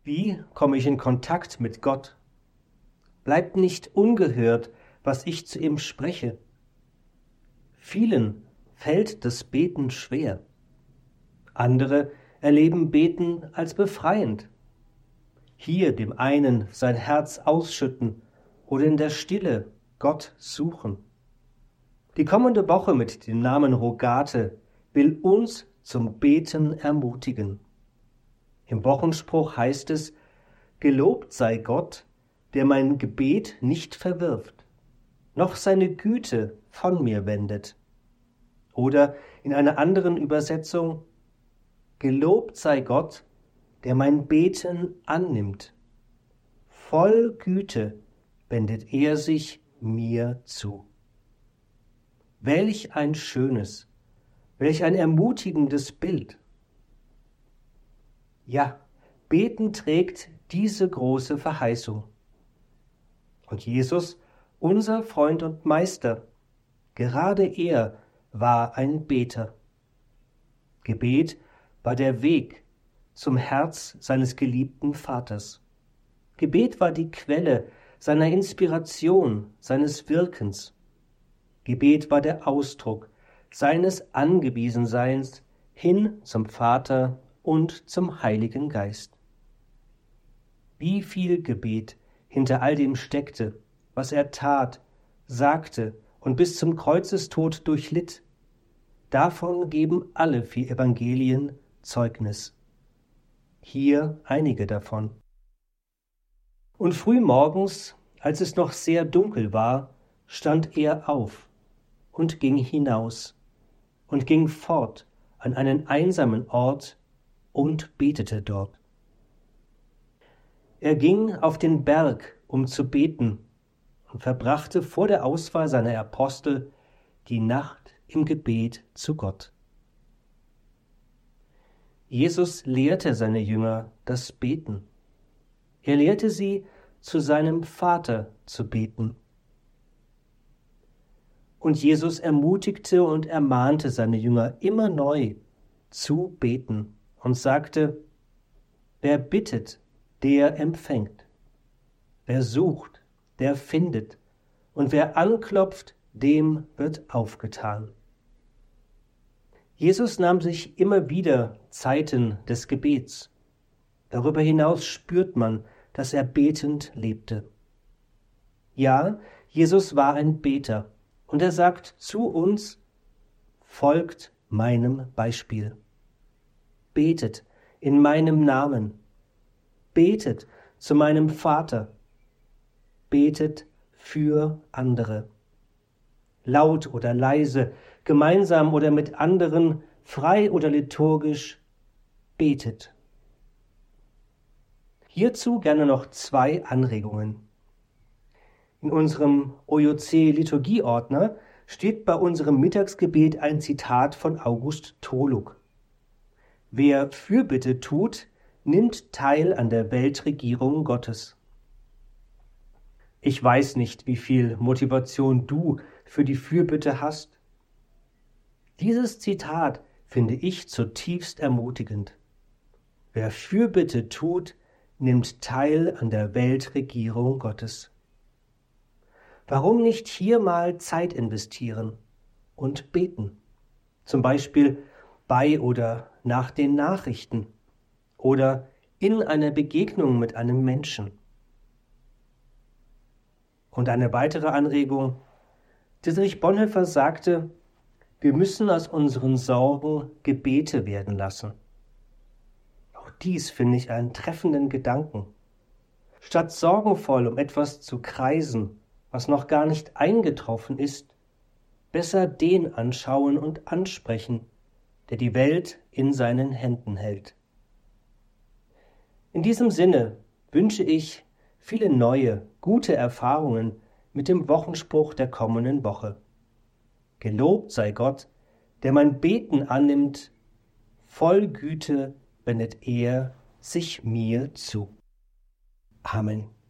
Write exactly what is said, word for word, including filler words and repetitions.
Wie komme ich in Kontakt mit Gott? Bleibt nicht ungehört, was ich zu ihm spreche. Vielen fällt das Beten schwer. Andere erleben Beten als befreiend. Hier dem einen sein Herz ausschütten oder in der Stille Gott suchen. Die kommende Woche mit dem Namen Rogate will uns zum Beten ermutigen. Im Wochenspruch heißt es: Gelobt sei Gott, der mein Gebet nicht verwirft, noch seine Güte von mir wendet. Oder in einer anderen Übersetzung: Gelobt sei Gott, der mein Beten annimmt. Voll Güte wendet er sich mir zu. Welch ein schönes, welch ein ermutigendes Bild. Ja, Beten trägt diese große Verheißung. Und Jesus, unser Freund und Meister, gerade er war ein Beter. Gebet war der Weg zum Herz seines geliebten Vaters. Gebet war die Quelle seiner Inspiration, seines Wirkens. Gebet war der Ausdruck seines Angewiesenseins hin zum Vater und zum Heiligen Geist. Wie viel Gebet hinter all dem steckte, was er tat, sagte und bis zum Kreuzestod durchlitt, davon geben alle vier Evangelien Zeugnis. Hier einige davon. Und früh morgens, als es noch sehr dunkel war, stand er auf und ging hinaus und ging fort an einen einsamen Ort und betete dort. Er ging auf den Berg, um zu beten, und verbrachte vor der Auswahl seiner Apostel die Nacht im Gebet zu Gott. Jesus lehrte seine Jünger das Beten. Er lehrte sie, zu seinem Vater zu beten. Und Jesus ermutigte und ermahnte seine Jünger immer neu zu beten und sagte: Wer bittet, der empfängt. Wer sucht, der findet. Und wer anklopft, dem wird aufgetan. Jesus nahm sich immer wieder Zeiten des Gebets. Darüber hinaus spürt man, dass er betend lebte. Ja, Jesus war ein Beter, und er sagt zu uns: Folgt meinem Beispiel. Betet in meinem Namen. Betet zu meinem Vater. Betet für andere. Laut oder leise, gemeinsam oder mit anderen, frei oder liturgisch, betet. Hierzu gerne noch zwei Anregungen. In unserem O J C-Liturgieordner steht bei unserem Mittagsgebet ein Zitat von August Toluk. Wer Fürbitte tut, nimmt teil an der Weltregierung Gottes. Ich weiß nicht, wie viel Motivation du für die Fürbitte hast. Dieses Zitat finde ich zutiefst ermutigend. Wer Fürbitte tut, nimmt teil an der Weltregierung Gottes. Warum nicht hier mal Zeit investieren und beten? Zum Beispiel bei oder nach den Nachrichten oder in einer Begegnung mit einem Menschen. Und eine weitere Anregung: Dietrich Bonhoeffer sagte, wir müssen aus unseren Sorgen Gebete werden lassen. Auch dies finde ich einen treffenden Gedanken. Statt sorgenvoll um etwas zu kreisen, was noch gar nicht eingetroffen ist, besser den anschauen und ansprechen, der die Welt in seinen Händen hält. In diesem Sinne wünsche ich viele neue, gute Erfahrungen mit dem Wochenspruch der kommenden Woche. Gelobt sei Gott, der mein Beten annimmt, voll Güte wendet er sich mir zu. Amen.